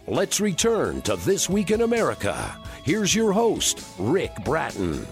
Let's return to This Week in America. Here's your host, Rick Bratton.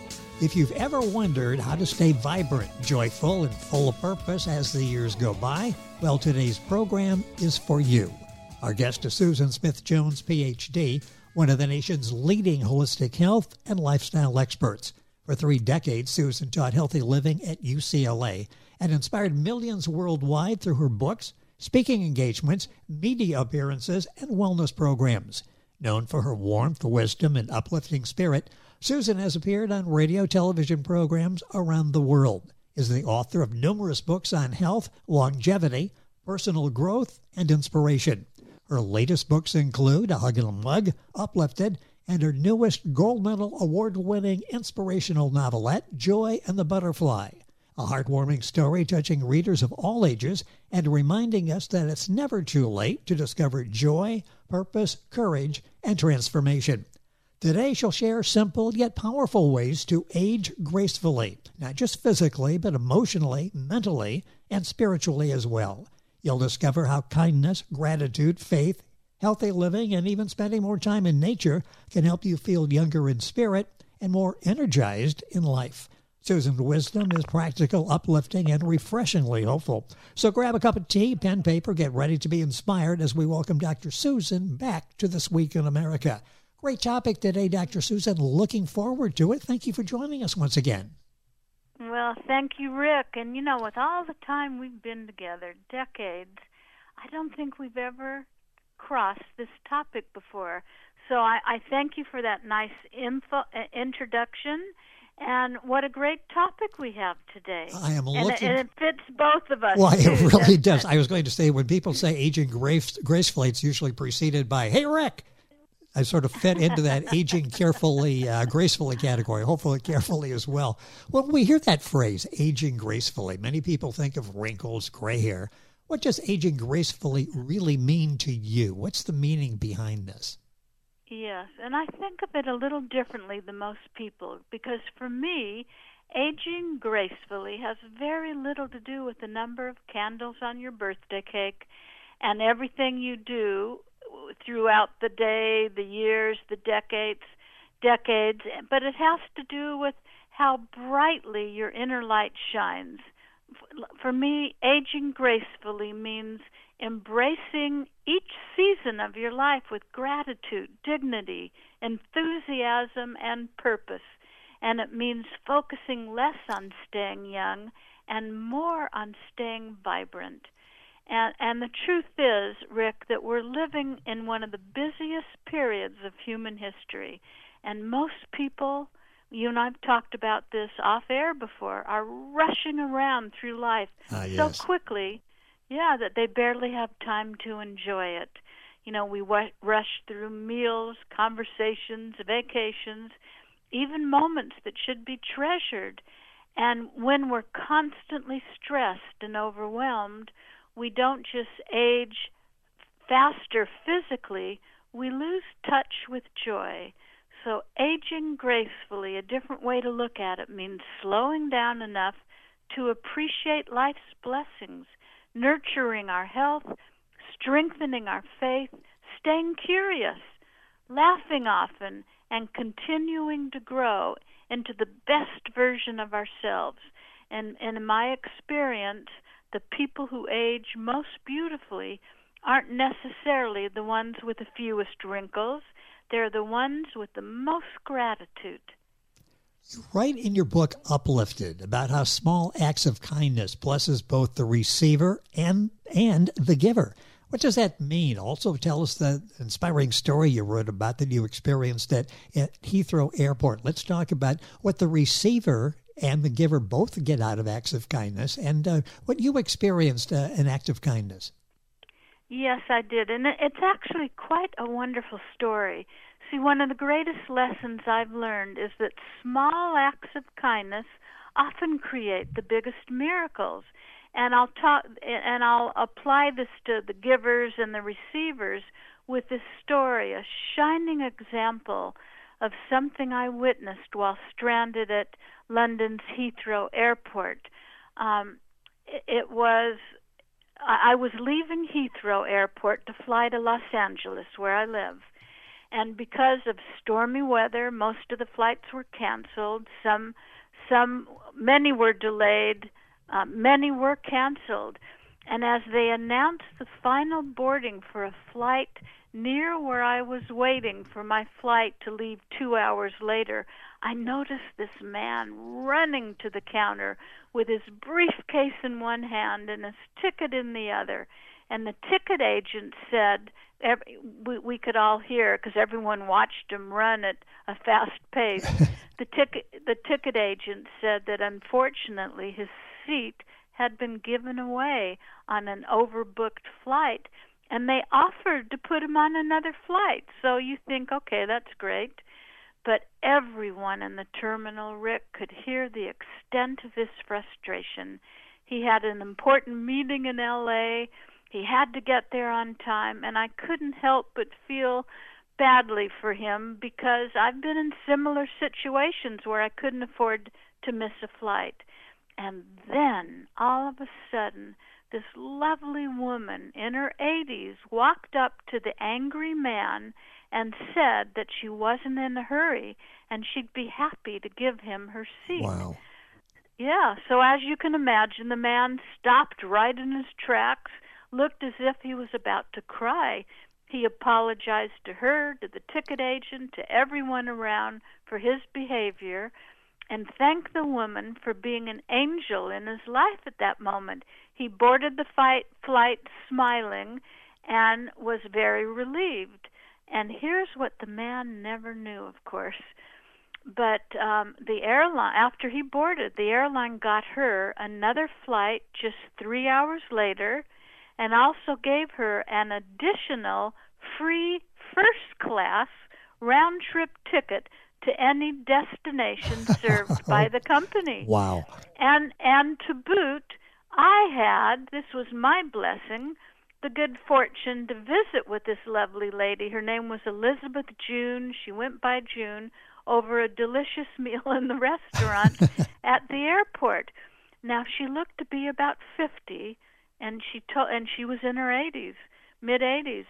If you've ever wondered how to stay vibrant, joyful, and full of purpose as the years go by, well, today's program is for you. Our guest is Susan Smith-Jones, Ph.D., one of the nation's leading holistic health and lifestyle experts. For 3 decades, Susan taught healthy living at UCLA and inspired millions worldwide through her books, speaking engagements, media appearances, and wellness programs. Known for her warmth, wisdom, and uplifting spirit, Susan has appeared on radio, television programs around the world, is the author of numerous books on health, longevity, personal growth, and inspiration. Her latest books include A Hug and a Mug, Uplifted, and her newest Gold Medal award-winning inspirational novelette, Joy and the Butterfly, a heartwarming story touching readers of all ages and reminding us that it's never too late to discover joy, purpose, courage, and transformation. Today, she'll share simple yet powerful ways to age gracefully, not just physically, but emotionally, mentally, and spiritually as well. You'll discover how kindness, gratitude, faith, healthy living, and even spending more time in nature can help you feel younger in spirit and more energized in life. Susan's wisdom is practical, uplifting, and refreshingly hopeful. So grab a cup of tea, pen, paper, get ready to be inspired as we welcome Dr. Susan back to This Week in America. Great topic today, Dr. Susan. Looking forward to it. Thank you for joining us once again. Well, thank you, Rick. And, you know, with all the time we've been together, decades, I don't think we've ever crossed this topic before. So I thank you for that nice introduction. And what a great topic we have today. I am looking... And it fits both of us. Well, too. It really does. I was going to say, when people say aging gracefully, it's usually preceded by, hey, Rick. I sort of fit into that aging carefully, gracefully category, hopefully carefully as well. When we hear that phrase, aging gracefully, many people think of wrinkles, gray hair. What does aging gracefully really mean to you? What's the meaning behind this? Yes, and I think of it a little differently than most people, because for me, aging gracefully has very little to do with the number of candles on your birthday cake and everything you do throughout the day, the years, the decades, but it has to do with how brightly your inner light shines. For me, aging gracefully means embracing each season of your life with gratitude, dignity, enthusiasm, and purpose. And it means focusing less on staying young and more on staying vibrant. And the truth is, Rick, that we're living in one of the busiest periods of human history. And most people, you and I've talked about this off-air before, are rushing around through life so quickly, that they barely have time to enjoy it. You know, we rush through meals, conversations, vacations, even moments that should be treasured. And when we're constantly stressed and overwhelmed, we don't just age faster physically, we lose touch with joy. So aging gracefully, a different way to look at it, means slowing down enough to appreciate life's blessings, nurturing our health, strengthening our faith, staying curious, laughing often, and continuing to grow into the best version of ourselves. And in my experience, the people who age most beautifully aren't necessarily the ones with the fewest wrinkles. They're the ones with the most gratitude. You write in your book, Uplifted, about how small acts of kindness blesses both the receiver and the giver. What does that mean? Also tell us the inspiring story you wrote about that you experienced at Heathrow Airport. Let's talk about what the receiver and the giver both get out of acts of kindness, and what you experienced an act of kindness. Yes, I did, and it's actually quite a wonderful story. See, one of the greatest lessons I've learned is that small acts of kindness often create the biggest miracles. And I'll apply this to the givers and the receivers with this story, a shining example of something I witnessed while stranded at London's Heathrow Airport. It was I was leaving Heathrow Airport to fly to Los Angeles, where I live. And because of stormy weather, most of the flights were canceled. Many were delayed. Many were canceled. And as they announced the final boarding for a flight near where I was waiting for my flight to leave 2 hours later, I noticed this man running to the counter with his briefcase in one hand and his ticket in the other. And the ticket agent said, we could all hear because everyone watched him run at a fast pace. The ticket agent said that unfortunately his seat had been given away on an overbooked flight, and they offered to put him on another flight. So you think, okay, that's great. But everyone in the terminal, Rick, could hear the extent of his frustration. He had an important meeting in L.A., he had to get there on time, and I couldn't help but feel badly for him because I've been in similar situations where I couldn't afford to miss a flight. And then, all of a sudden, this lovely woman in her 80s walked up to the angry man and said that she wasn't in a hurry and she'd be happy to give him her seat. Wow. Yeah, so as you can imagine, the man stopped right in his tracks, looked as if he was about to cry. He apologized to her, to the ticket agent, to everyone around for his behavior, and thanked the woman for being an angel in his life at that moment. He boarded the flight smiling and was very relieved. And here's what the man never knew, of course. But the airline, after he boarded, the airline got her another flight just 3 hours later, and also gave her an additional free first-class round-trip ticket to any destination served by the company. Wow. And to boot, I had, this was my blessing, the good fortune to visit with this lovely lady. Her name was Elizabeth June. She went by June, over a delicious meal in the restaurant at the airport. Now, she looked to be about 50, and she was in her 80s, mid-80s.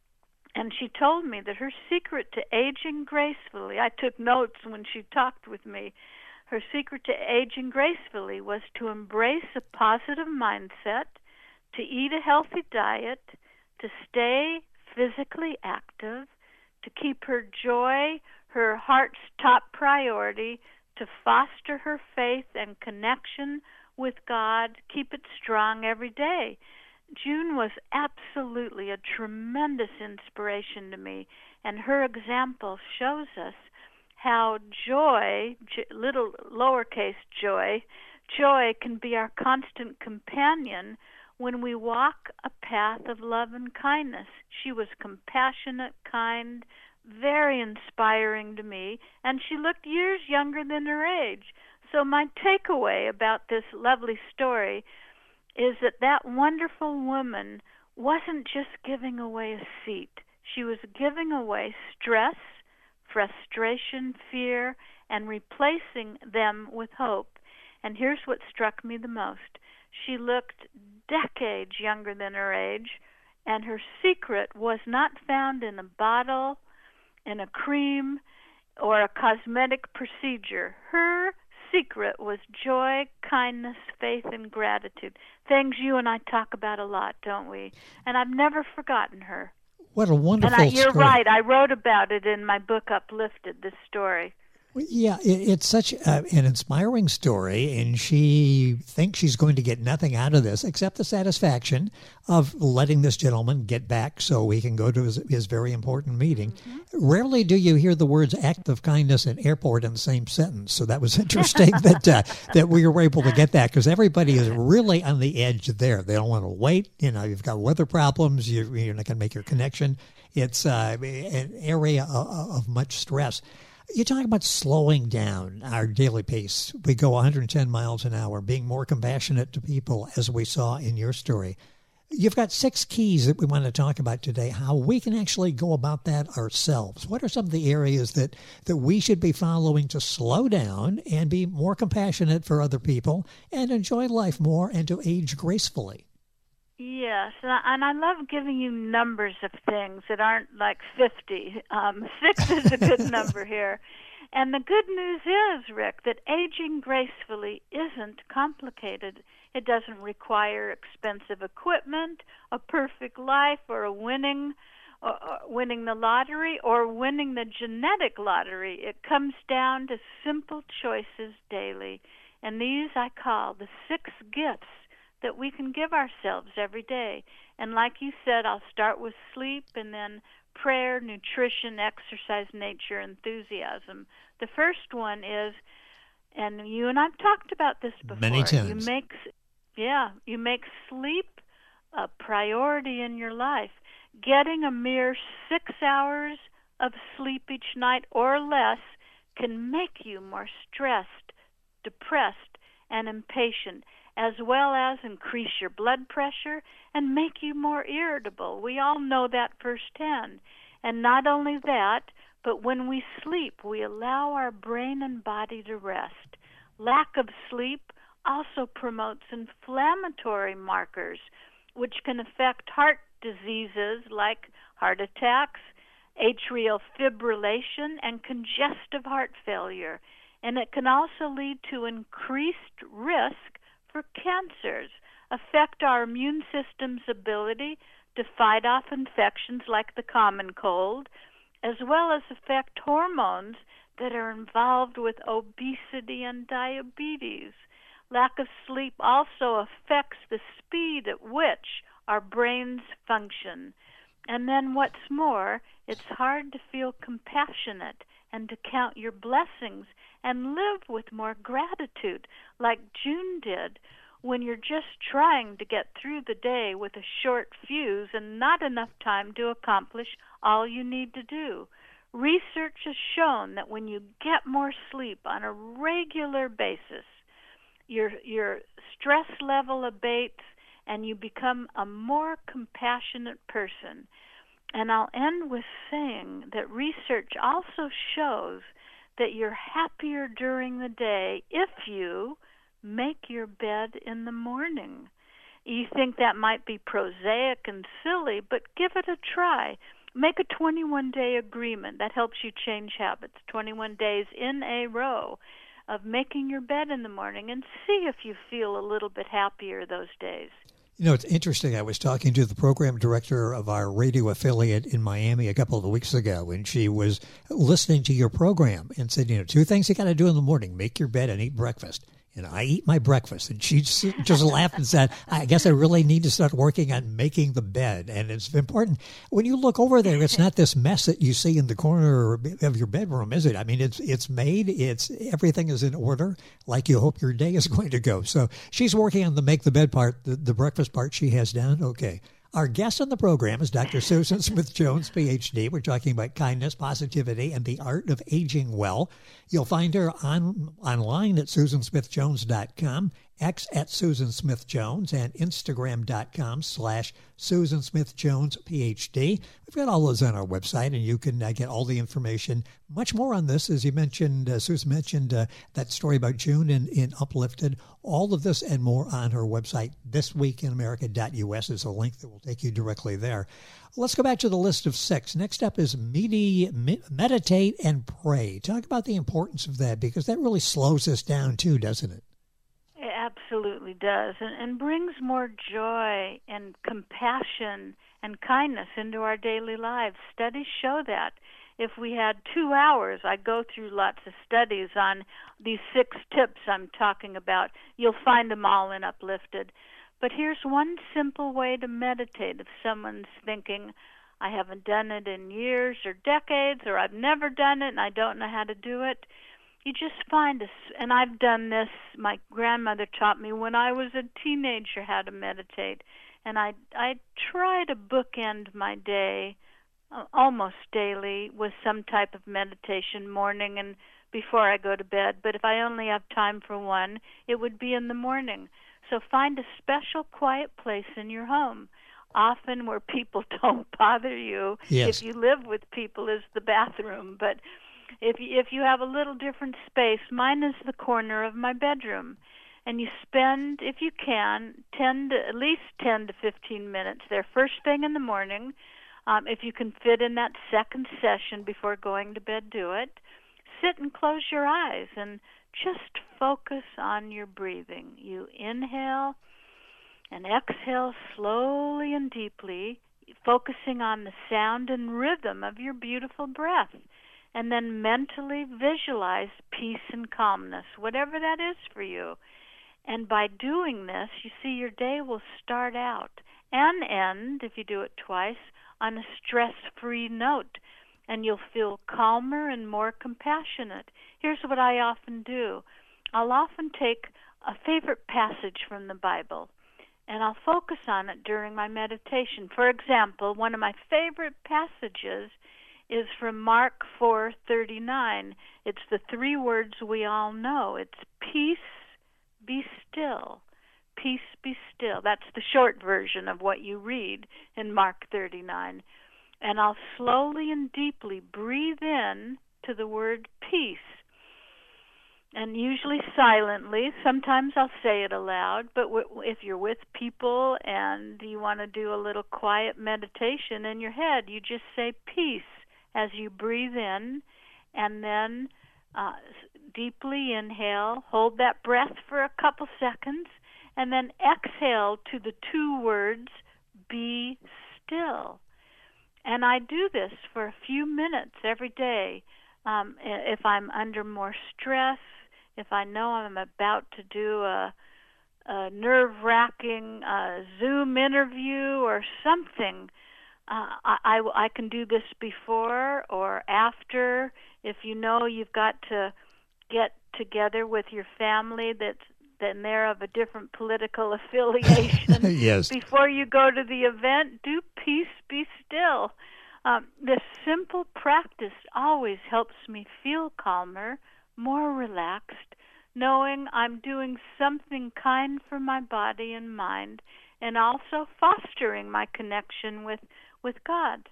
And she told me that her secret to aging gracefully, I took notes when she talked with me, her secret to aging gracefully was to embrace a positive mindset, to eat a healthy diet, to stay physically active, to keep her joy, her heart's top priority, to foster her faith and connection with God, keep it strong every day. June was absolutely a tremendous inspiration to me, and her example shows us how joy, little lowercase joy can be our constant companion when we walk a path of love and kindness. She was compassionate, kind, very inspiring to me, and she looked years younger than her age. So my takeaway about this lovely story is that wonderful woman wasn't just giving away a seat. She was giving away stress, frustration, fear, and replacing them with hope. And here's what struck me the most. She looked decades younger than her age, and her secret was not found in a bottle, in a cream, or a cosmetic procedure. Her secret was joy, kindness, faith, and gratitude. Things you and I talk about a lot, don't we? And I've never forgotten her. What a wonderful story. You're right. I wrote about it in my book, Uplifted, this story. Yeah, it's such an inspiring story, and she thinks she's going to get nothing out of this except the satisfaction of letting this gentleman get back so he can go to his very important meeting. Mm-hmm. Rarely do you hear the words act of kindness and airport in the same sentence, so that was interesting that we were able to get that, because everybody is really on the edge there. They don't want to wait. You've got weather problems. You're not going to make your connection. It's an area of much stress. You talk about slowing down our daily pace. We go 110 miles an hour, being more compassionate to people, as we saw in your story. You've got 6 keys that we want to talk about today, how we can actually go about that ourselves. What are some of the areas that we should be following to slow down and be more compassionate for other people and enjoy life more and to age gracefully? Yes, and I love giving you numbers of things that aren't like 50. 6 is a good number here. And the good news is, Rick, that aging gracefully isn't complicated. It doesn't require expensive equipment, a perfect life, or winning the lottery or winning the genetic lottery. It comes down to simple choices daily. And these I call the 6 gifts that we can give ourselves every day. And like you said, I'll start with sleep and then prayer, nutrition, exercise, nature, enthusiasm. The first one is, and you and I've talked about this before. Many times. You make sleep a priority in your life. Getting a mere 6 hours of sleep each night or less can make you more stressed, depressed, and impatient, as well as increase your blood pressure and make you more irritable. We all know that firsthand. And not only that, but when we sleep, we allow our brain and body to rest. Lack of sleep also promotes inflammatory markers, which can affect heart diseases like heart attacks, atrial fibrillation, and congestive heart failure. And it can also lead to increased risk for cancers, affect our immune system's ability to fight off infections like the common cold, as well as affect hormones that are involved with obesity and diabetes. Lack of sleep also affects the speed at which our brains function. And then what's more, it's hard to feel compassionate and to count your blessings and live with more gratitude, like June did, when you're just trying to get through the day with a short fuse and not enough time to accomplish all you need to do. Research has shown that when you get more sleep on a regular basis, your stress level abates and you become a more compassionate person. And I'll end with saying that research also shows that you're happier during the day if you make your bed in the morning. You think that might be prosaic and silly, but give it a try. Make a 21-day agreement. That helps you change habits. 21 days in a row of making your bed in the morning, and see if you feel a little bit happier those days. You know, it's interesting. I was talking to the program director of our radio affiliate in Miami a couple of weeks ago, and she was listening to your program and said, 2 things you got to do in the morning: make your bed and eat breakfast. And I eat my breakfast. And she just laughed and said, I guess I really need to start working on making the bed. And it's important. When you look over there, it's not this mess that you see in the corner of your bedroom, is it? I mean, it's made. Everything is in order, like you hope your day is going to go. So she's working on the make the bed part. The breakfast part she has down. Okay. Our guest on the program is Dr. Susan Smith-Jones, Ph.D. We're talking about kindness, positivity, and the art of aging well. You'll find her online at SusanSmithJones.com, X at Susan Smith Jones, and Instagram.com/Susan Smith Jones, Ph.D. We've got all those on our website, and you can get all the information. Much more on this, as you mentioned, Susan mentioned that story about June in Uplifted. All of this and more on her website, thisweekinamerica.us is a link that will take you directly there. Let's go back to the list of 6. Next up is meditate and pray. Talk about the importance of that, because that really slows us down too, doesn't it? It absolutely does, and brings more joy and compassion and kindness into our daily lives. Studies show that. If we had 2 hours, I go through lots of studies on these 6 tips I'm talking about. You'll find them all in Uplifted. But here's one simple way to meditate if someone's thinking, I haven't done it in years or decades, or I've never done it and I don't know how to do it. You just find and I've done this, my grandmother taught me when I was a teenager how to meditate. And I try to bookend my day almost daily with some type of meditation, morning and before I go to bed. But if I only have time for one, it would be in the morning. So find a special quiet place in your home, often where people don't bother you. Yes. If you live with people, is the bathroom. But if you have a little different space, mine is the corner of my bedroom. and you spend, if you can, at least 10 to 15 minutes there first thing in the morning. If you can fit in that second session before going to bed, do it. Sit and close your eyes and just focus on your breathing. You inhale and exhale slowly and deeply, focusing on the sound and rhythm of your beautiful breath. And then mentally visualize peace and calmness, whatever that is for you. And by doing this, you see your day will start out and end, if you do it twice, on a stress-free note. And you'll feel calmer and more compassionate. Here's what I often do. I'll often take a favorite passage from the Bible, and I'll focus on it during my meditation. For example, one of my favorite passages is from Mark 4:39. It's the three words we all know. It's peace, be still. Peace, be still. That's the short version of what you read in Mark 39. And I'll slowly and deeply breathe in to the word peace. And usually silently. Sometimes I'll say it aloud, but if you're with people and you want to do a little quiet meditation in your head, you just say peace as you breathe in, and then deeply inhale, hold that breath for a couple seconds, and then exhale to the two words, be still. And I do this for a few minutes every day. If I'm under more stress, if I know I'm about to do a nerve-wracking Zoom interview or something, I can do this before or after. If you know you've got to get together with your family then they're of a different political affiliation. Yes. Before you go to the event, do peace, be still. This simple practice always helps me feel calmer, more relaxed, knowing I'm doing something kind for my body and mind, and also fostering my connection with God.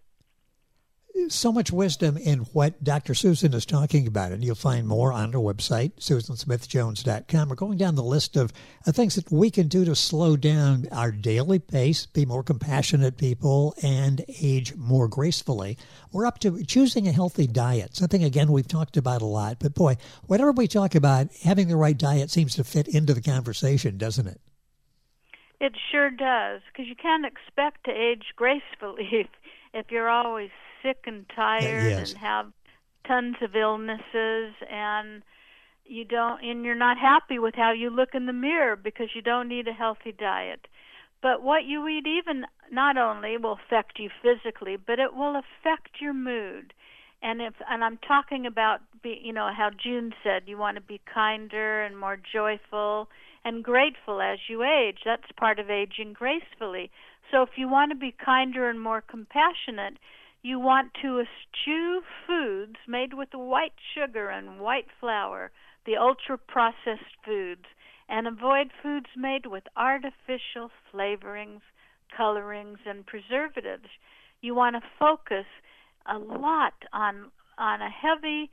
So much wisdom in what Dr. Susan is talking about, and you'll find more on our website, SusanSmithJones.com. We're going down the list of things that we can do to slow down our daily pace, be more compassionate people, and age more gracefully. We're up to choosing a healthy diet, something, again, we've talked about a lot. But, boy, whatever we talk about, having the right diet seems to fit into the conversation, doesn't it? It sure does, because you can't expect to age gracefully if you're always sick and tired Yes. and have tons of illnesses, and you're not happy with how you look in the mirror because you don't eat a healthy diet. But what you eat even not only will affect you physically, but it will affect your mood. And I'm talking about how June said you want to be kinder and more joyful and grateful as you age. That's part of aging gracefully. So if you want to be kinder and more compassionate, you want to eschew foods made with white sugar and white flour, the ultra-processed foods, and avoid foods made with artificial flavorings, colorings, and preservatives. You want to focus a lot on a heavy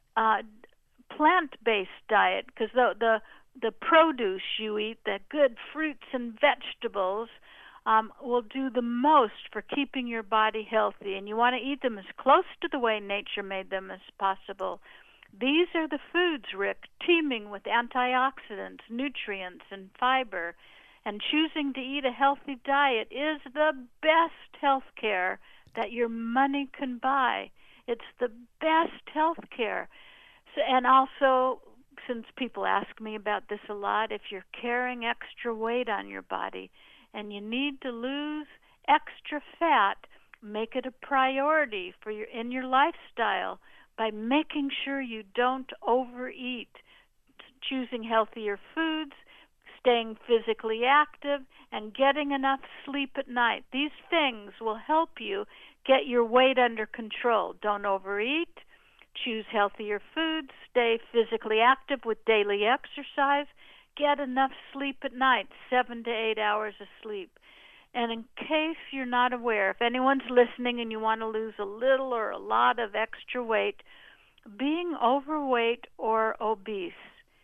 plant-based diet, because the produce you eat, the good fruits and vegetables, will do the most for keeping your body healthy, and you want to eat them as close to the way nature made them as possible. These are the foods, Rick, teeming with antioxidants, nutrients, and fiber, and choosing to eat a healthy diet is the best health care that your money can buy. It's the best health care. And also, since people ask me about this a lot, if you're carrying extra weight on your body, and you need to lose extra fat, make it a priority in your lifestyle by making sure you don't overeat, choosing healthier foods, staying physically active, and getting enough sleep at night. These things will help you get your weight under control. Don't overeat, choose healthier foods, stay physically active with daily exercise, get enough sleep at night, 7 to 8 hours of sleep. And in case you're not aware, if anyone's listening and you want to lose a little or a lot of extra weight, being overweight or obese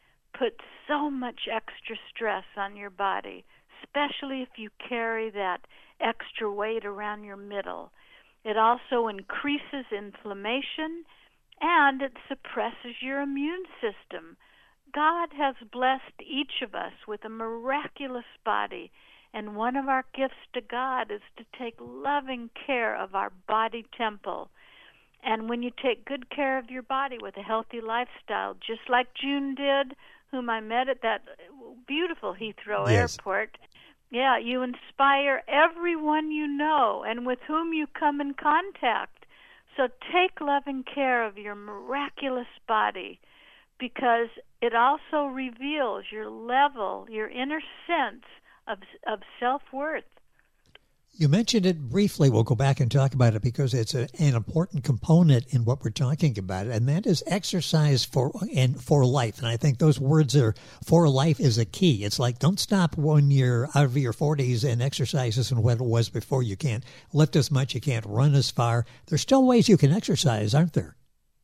put so much extra stress on your body, especially if you carry that extra weight around your middle. It also increases inflammation, and it suppresses your immune system. God has blessed each of us with a miraculous body, and one of our gifts to God is to take loving care of our body temple. And when you take good care of your body with a healthy lifestyle, just like June did, whom I met at that beautiful Heathrow Airport, yeah, you inspire everyone you know and with whom you come in contact. So take loving care of your miraculous body, because it also reveals your level, your inner sense of self-worth. You mentioned it briefly. We'll go back and talk about it because it's an important component in what we're talking about, and that is exercise for life. And I think those words are for life is a key. It's like, don't stop when you're out of your 40s and exercise isn't what it was before. You can't lift as much, you can't run as far. There's still ways you can exercise, aren't there?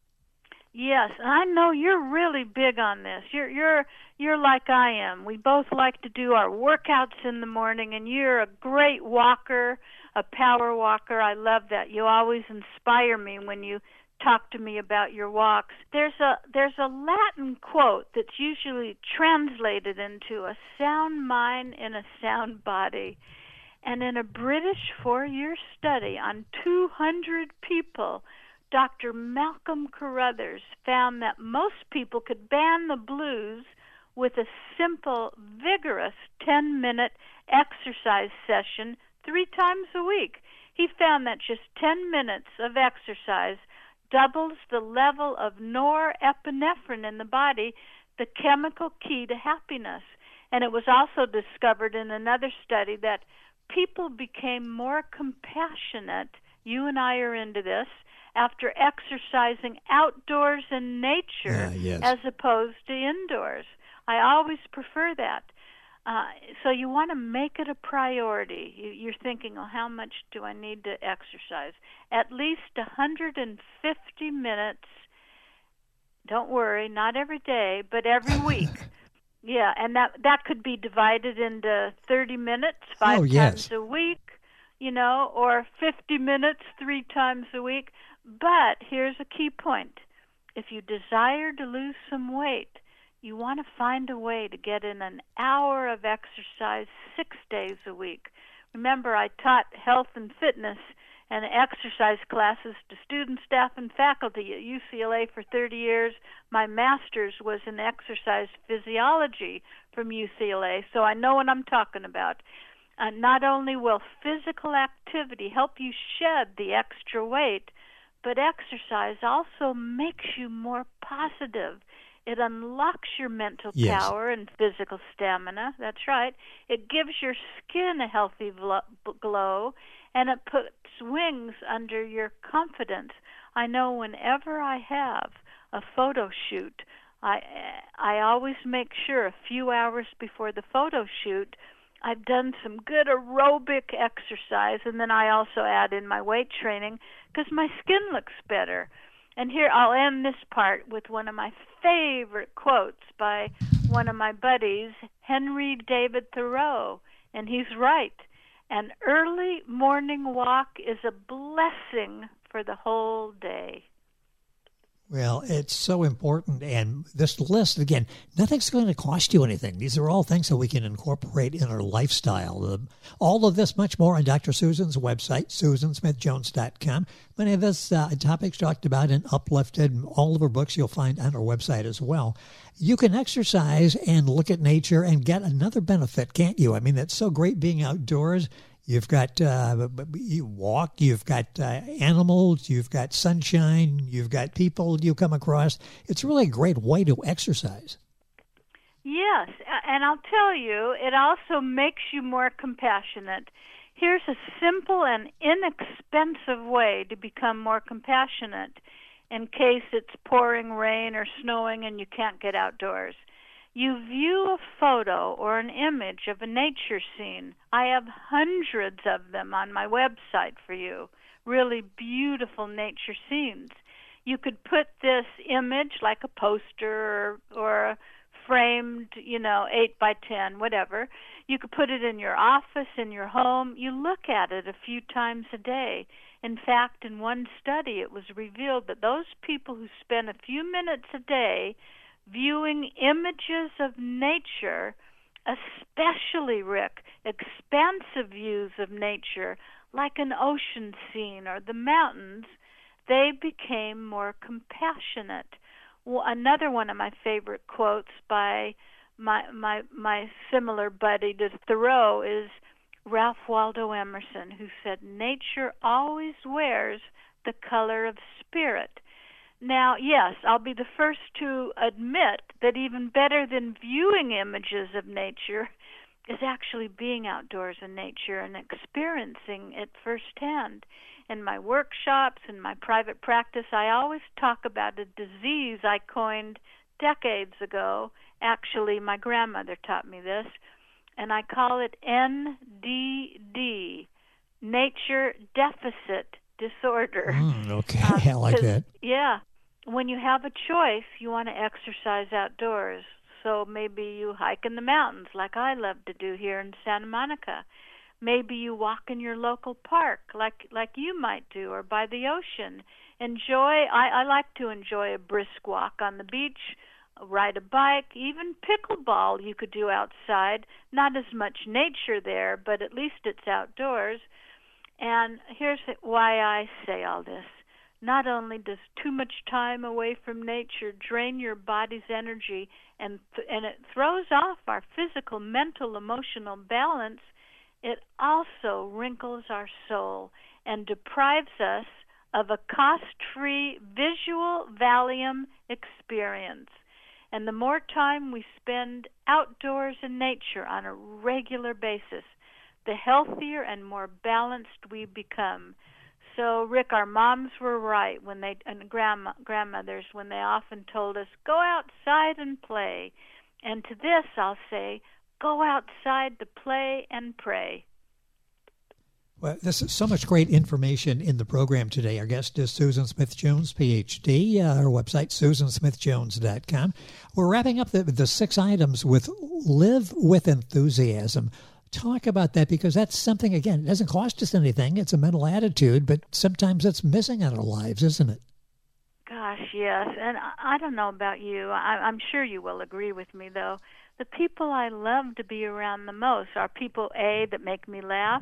Yes, I know you're really big on this. You're like I am. We both like to do our workouts in the morning, and you're a great walker, a power walker. I love that. You always inspire me when you talk to me about your walks. There's a Latin quote that's usually translated into a sound mind in a sound body. And in a British 4-year study on 200 people, Dr. Malcolm Carruthers found that most people could ban the blues with a simple, vigorous 10-minute exercise session 3 times a week. He found that just 10 minutes of exercise doubles the level of norepinephrine in the body, the chemical key to happiness. And it was also discovered in another study that people became more compassionate, you and I are into this, after exercising outdoors in nature as opposed to indoors. I always prefer that. So you want to make it a priority. You're thinking, oh, how much do I need to exercise? At least 150 minutes. Don't worry, not every day, but every week. Yeah, and that could be divided into 30 minutes, 5 times a week, or 50 minutes 3 times a week. But here's a key point. If you desire to lose some weight, you want to find a way to get in an hour of exercise 6 days a week. Remember, I taught health and fitness and exercise classes to students, staff, and faculty at UCLA for 30 years. My master's was in exercise physiology from UCLA, so I know what I'm talking about. Not only will physical activity help you shed the extra weight, but exercise also makes you more positive. It unlocks your mental power and physical stamina. That's right. It gives your skin a healthy glow, and it puts wings under your confidence. I know whenever I have a photo shoot, I always make sure a few hours before the photo shoot I've done some good aerobic exercise, and then I also add in my weight training because my skin looks better. And here I'll end this part with one of my favorite quotes by one of my buddies, Henry David Thoreau, and he's right. An early morning walk is a blessing for the whole day. Well, it's so important. And this list, again, nothing's going to cost you anything. These are all things that we can incorporate in our lifestyle. All of this, much more on Dr. Susan's website, susansmithjones.com. Many of these topics talked about and uplifted. All of her books you'll find on our website as well. You can exercise and look at nature and get another benefit, can't you? I mean, it's so great being outdoors. You've got, you walk, you've got animals, you've got sunshine, you've got people you come across. It's really a great way to exercise. Yes, and I'll tell you, it also makes you more compassionate. Here's a simple and inexpensive way to become more compassionate in case it's pouring rain or snowing and you can't get outdoors. You view a photo or an image of a nature scene. I have hundreds of them on my website for you, really beautiful nature scenes. You could put this image like a poster or a framed, 8 by 10, whatever. You could put it in your office, in your home. You look at it a few times a day. In fact, in one study, it was revealed that those people who spend a few minutes a day viewing images of nature, especially, Rick, expansive views of nature, like an ocean scene or the mountains, they became more compassionate. Well, another one of my favorite quotes by my similar buddy to Thoreau is Ralph Waldo Emerson, who said, "Nature always wears the color of spirit." Now, yes, I'll be the first to admit that even better than viewing images of nature is actually being outdoors in nature and experiencing it firsthand. In my workshops, in my private practice, I always talk about a disease I coined decades ago. Actually, my grandmother taught me this, and I call it NDD, Nature Deficit Disorder. Okay, I like that. Yeah. When you have a choice, you want to exercise outdoors. So maybe you hike in the mountains like I love to do here in Santa Monica. Maybe you walk in your local park like you might do, or by the ocean. I like to enjoy a brisk walk on the beach, ride a bike, even pickleball you could do outside. Not as much nature there, but at least it's outdoors. And here's why I say all this. Not only does too much time away from nature drain your body's energy and it throws off our physical, mental, emotional balance, it also wrinkles our soul and deprives us of a cost-free visual Valium experience. And the more time we spend outdoors in nature on a regular basis, the healthier and more balanced we become. So, Rick, our moms were right and grandmothers when they often told us, go outside and play. And to this, I'll say, go outside to play and pray. Well, this is so much great information in the program today. Our guest is Susan Smith-Jones, Ph.D. Our website, susansmithjones.com. We're wrapping up the 6 items with Live with Enthusiasm. Talk about that, because that's something, again, it doesn't cost us anything. It's a mental attitude, but sometimes it's missing out of our lives, isn't it? Gosh, yes. And I don't know about you. I'm sure you will agree with me, though. The people I love to be around the most are people, A, that make me laugh,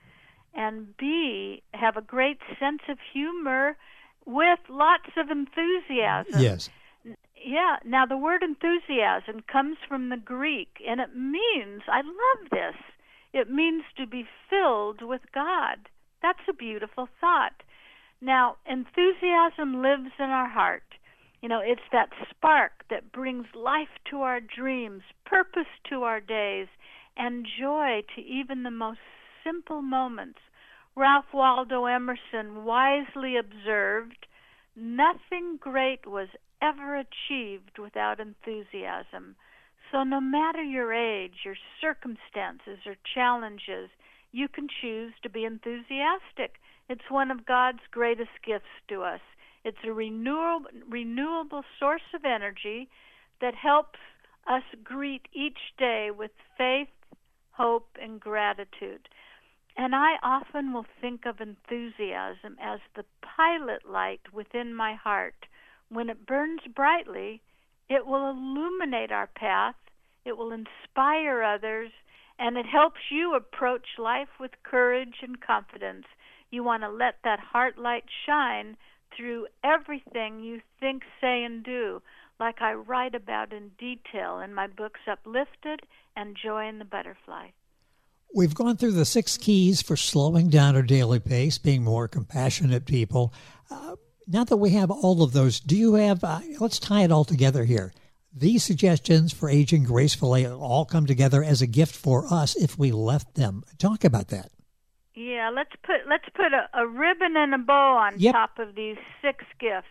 and B, have a great sense of humor with lots of enthusiasm. Yes. Yeah. Now, the word enthusiasm comes from the Greek, and it means, I love this, it means to be filled with God. That's a beautiful thought. Now, enthusiasm lives in our heart. It's that spark that brings life to our dreams, purpose to our days, and joy to even the most simple moments. Ralph Waldo Emerson wisely observed, "Nothing great was ever achieved without enthusiasm." So no matter your age, your circumstances, or challenges, you can choose to be enthusiastic. It's one of God's greatest gifts to us. It's a renewable source of energy that helps us greet each day with faith, hope, and gratitude. And I often will think of enthusiasm as the pilot light within my heart. When it burns brightly, it will illuminate our path, it will inspire others, and it helps you approach life with courage and confidence. You want to let that heart light shine through everything you think, say, and do, like I write about in detail in my books Uplifted and Joy in the Butterfly. We've gone through the 6 keys for slowing down our daily pace, being more compassionate people. Now that we have all of those, do you have, let's tie it all together here. These suggestions for aging gracefully all come together as a gift for us if we left them. Talk about that. Yeah, let's put a ribbon and a bow on top of these 6 gifts.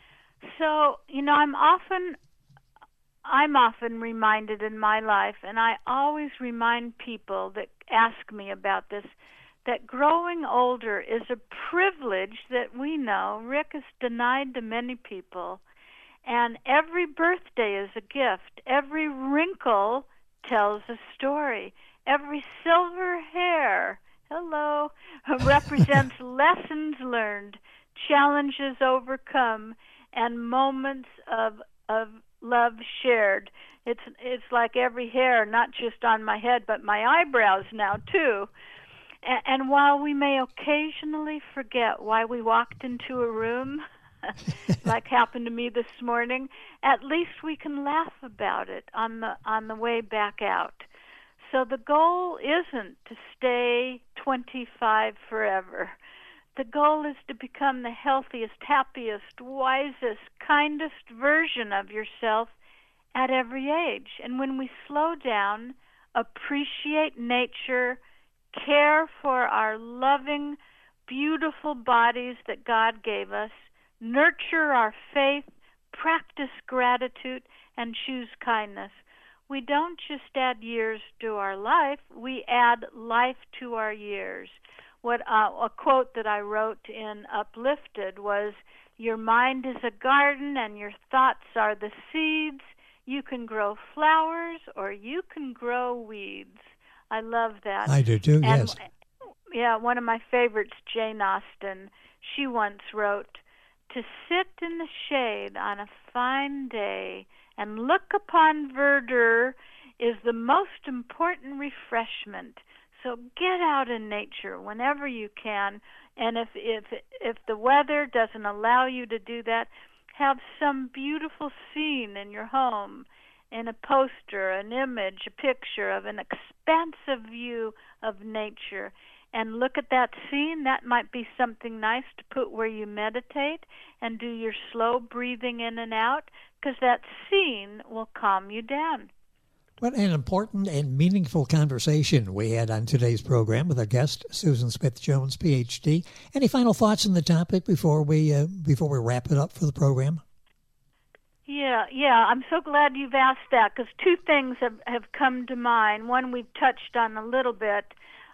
So, I'm often reminded in my life, and I always remind people that ask me about this, that growing older is a privilege that we know, Rick, is denied to many people. And every birthday is a gift. Every wrinkle tells a story. Every silver hair, hello, represents lessons learned, challenges overcome, and moments of love shared. It's like every hair, not just on my head, but my eyebrows now too. And while we may occasionally forget why we walked into a room, like happened to me this morning, at least we can laugh about it on the way back out. So the goal isn't to stay 25 forever. The goal is to become the healthiest, happiest, wisest, kindest version of yourself at every age. And when we slow down, appreciate nature, care for our loving, beautiful bodies that God gave us, nurture our faith, practice gratitude, and choose kindness, we don't just add years to our life, we add life to our years. What a quote that I wrote in Uplifted was, "Your mind is a garden and your thoughts are the seeds. You can grow flowers or you can grow weeds." I love that. I do too, yes. Yeah, one of my favorites, Jane Austen, she once wrote, "To sit in the shade on a fine day and look upon verdure is the most important refreshment. So get out in nature whenever you can, and if the weather doesn't allow you to do that, have some beautiful scene in your home, in a poster, an image, a picture of an expansive view of nature, and look at that scene. That might be something nice to put where you meditate and do your slow breathing in and out, because that scene will calm you down." What an important and meaningful conversation we had on today's program with our guest, Susan Smith-Jones, Ph.D. Any final thoughts on the topic before we wrap it up for the program? Yeah. I'm so glad you've asked that, because two things have come to mind. One we've touched on a little bit,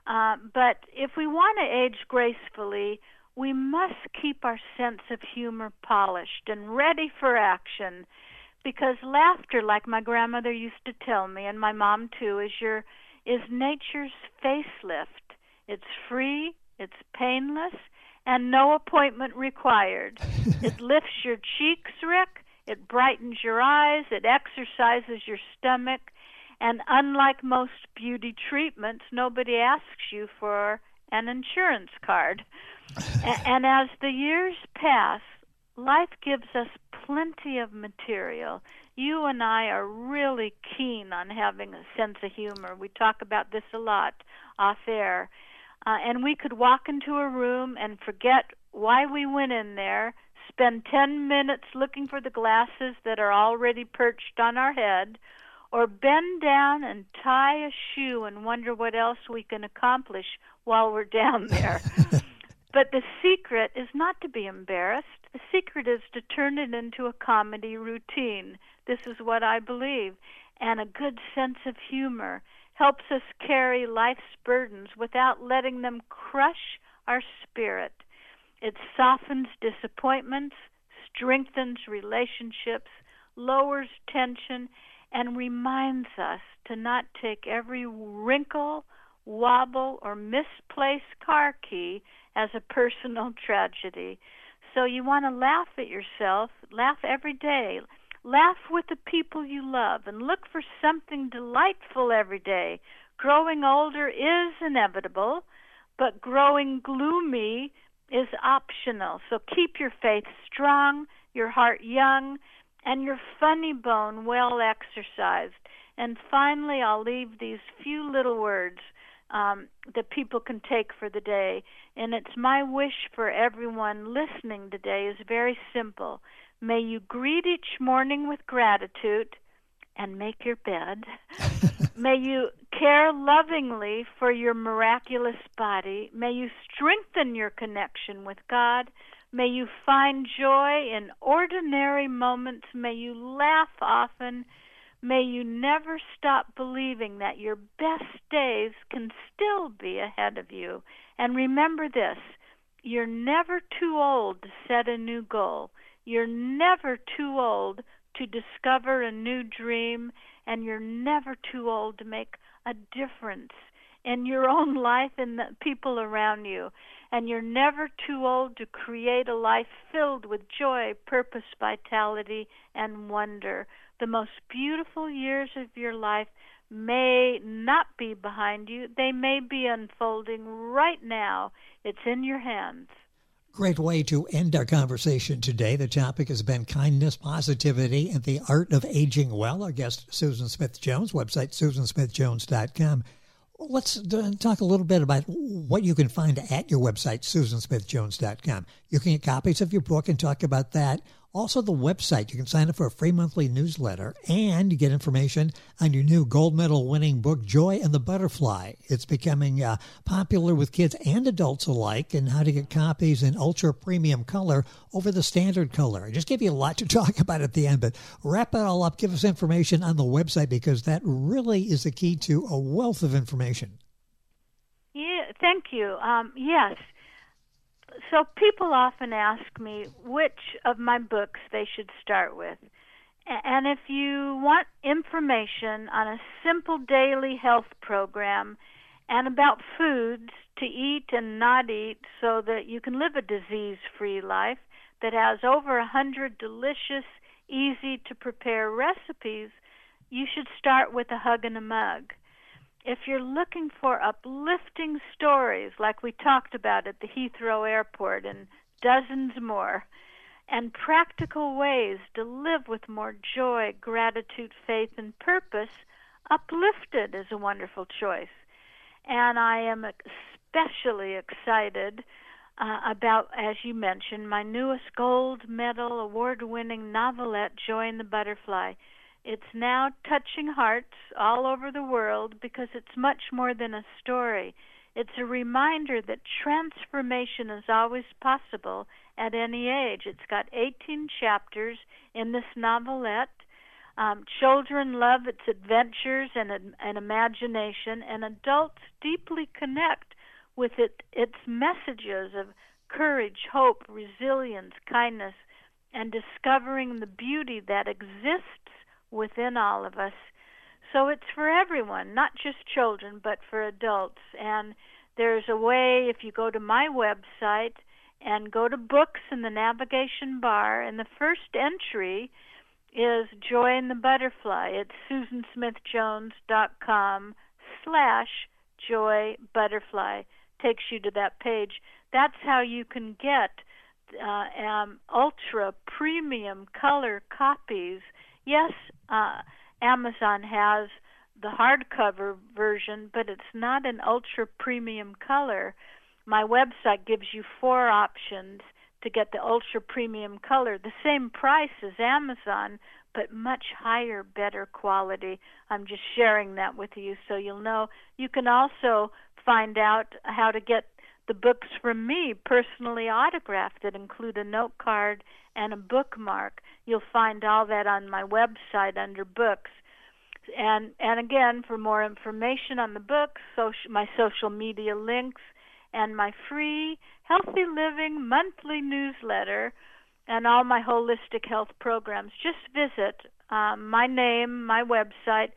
but if we want to age gracefully, we must keep our sense of humor polished and ready for action. Because laughter, like my grandmother used to tell me, and my mom too, is nature's facelift. It's free, it's painless, and no appointment required. It lifts your cheeks, Rick. It brightens your eyes. It exercises your stomach. And unlike most beauty treatments, nobody asks you for an insurance card. And as the years pass, life gives us plenty of material. You and I are really keen on having a sense of humor. We talk about this a lot off air. And we could walk into a room and forget why we went in there, spend 10 minutes looking for the glasses that are already perched on our head, or bend down and tie a shoe and wonder what else we can accomplish while we're down there. But the secret is not to be embarrassed. The secret is to turn it into a comedy routine. This is what I believe. And a good sense of humor helps us carry life's burdens without letting them crush our spirit. It softens disappointments, strengthens relationships, lowers tension, and reminds us to not take every wrinkle, wobble, or misplaced car key as a personal tragedy. So you want to laugh at yourself, laugh every day, laugh with the people you love, and look for something delightful every day. Growing older is inevitable, but growing gloomy is optional. So keep your faith strong, your heart young, and your funny bone well exercised. And finally, I'll leave these few little words that people can take for the day. And it's my wish for everyone listening today is very simple. May you greet each morning with gratitude and make your bed. May you care lovingly for your miraculous body. May you strengthen your connection with God. May you find joy in ordinary moments. May you laugh often. May you never stop believing that your best days can still be ahead of you. And remember this, you're never too old to set a new goal. You're never too old to discover a new dream, and you're never too old to make a difference in your own life and the people around you. And you're never too old to create a life filled with joy, purpose, vitality, and wonder. The most beautiful years of your life may not be behind you. They may be unfolding right now. It's in your hands. Great way to end our conversation today. The topic has been kindness, positivity, and the art of aging well. Our guest, Susan Smith-Jones, website susansmithjones.com. Let's talk a little bit about what you can find at your website, susansmithjones.com. You can get copies of your book and talk about that. Also, the website. You can sign up for a free monthly newsletter and get information on your new gold medal winning book, Joy and the Butterfly. It's becoming popular with kids and adults alike, and how to get copies in ultra premium color over the standard color. I just gave you a lot to talk about at the end, but wrap it all up. Give us information on the website, because that really is the key to a wealth of information. Yeah, thank you. Yes. So people often ask me which of my books they should start with. And if you want information on a simple daily health program and about foods to eat and not eat so that you can live a disease-free life that has over 100 delicious, easy-to-prepare recipes, you should start with A Hug and a Mug. If you're looking for uplifting stories like we talked about at the Heathrow Airport and dozens more, and practical ways to live with more joy, gratitude, faith, and purpose, Uplifted is a wonderful choice. And I am especially excited about, as you mentioned, my newest gold medal award-winning novelette, Joy and the Butterfly. It's now touching hearts all over the world because it's much more than a story. It's a reminder that transformation is always possible at any age. It's got 18 chapters in this novelette. Children love its adventures and imagination, and adults deeply connect with its messages of courage, hope, resilience, kindness, and discovering the beauty that exists within all of us. So it's for everyone, not just children, but for adults. And there's a way, if you go to my website and go to books in the navigation bar, and the first entry is Joy and the Butterfly. It's susansmithjones.com/Joy Butterfly. Takes you to that page. That's how you can get ultra premium color copies. Yes, Amazon has the hardcover version, but it's not an ultra premium color. My website gives you 4 options to get the ultra premium color, the same price as Amazon, but much higher, better quality. I'm just sharing that with you so you'll know. You can also find out how to get the books from me personally autographed that include a note card and a bookmark. You'll find all that on my website under books. And again, for more information on the books, my social media links, and my free Healthy Living monthly newsletter, and all my holistic health programs, just visit my name, my website,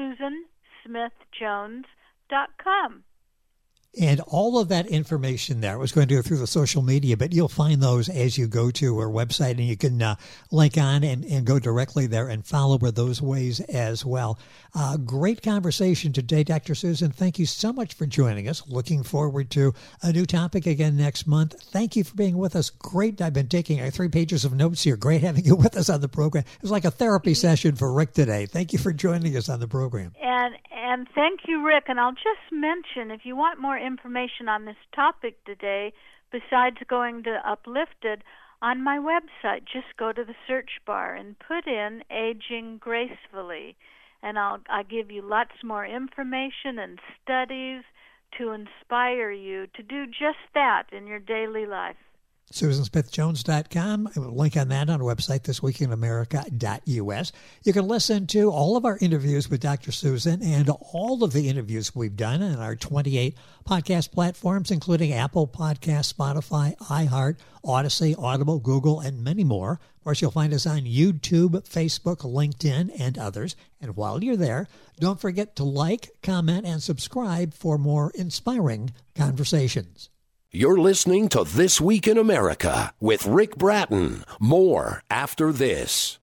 susansmithjones.com. And all of that information there, I was going to go through the social media, but you'll find those as you go to our website, and you can link on and go directly there and follow her those ways as well. Great conversation today, Dr. Susan. Thank you so much for joining us. Looking forward to a new topic again next month. Thank you for being with us. Great. I've been taking 3 pages of notes here. Great having you with us on the program. It was like a therapy session for Rick today. Thank you for joining us on the program. And thank you, Rick. And I'll just mention, if you want more information on this topic today, besides going to Uplifted, on my website, just go to the search bar and put in Aging Gracefully. And I'll give you lots more information and studies to inspire you to do just that in your daily life. SusanSmithJones.com. I will link on that on our website, thisweekinamerica.us. You can listen to all of our interviews with Dr. Susan and all of the interviews we've done on our 28 podcast platforms, including Apple Podcasts, Spotify, iHeart, Odyssey, Audible, Google, and many more. Of course, you'll find us on YouTube, Facebook, LinkedIn, and others. And while you're there, don't forget to like, comment, and subscribe for more inspiring conversations. You're listening to This Week in America with Rick Bratton. More after this.